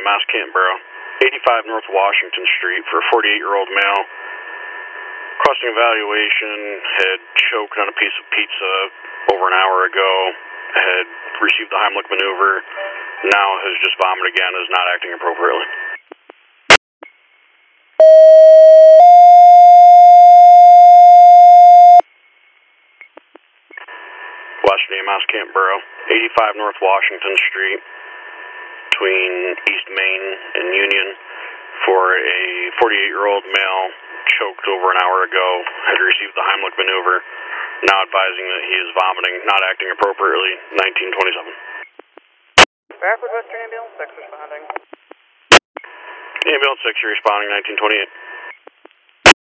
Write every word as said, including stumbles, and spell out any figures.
E M S, Canton-Borough, eighty-five North Washington Street for a forty-eight-year-old male. Requesting evaluation, had choked on a piece of pizza over an hour ago, had received the Heimlich maneuver, now has just vomited again, is not acting appropriately. Western E M S, Canton-Borough, eighty-five North Washington Street, between East Main and Union, for a forty-eight-year-old male, choked over an hour ago, had received the Heimlich maneuver, now advising that he is vomiting, not acting appropriately, nineteen twenty-seven. Bradford Western Ambulance, six responding. Ambulance six, responding, nineteen twenty-eight.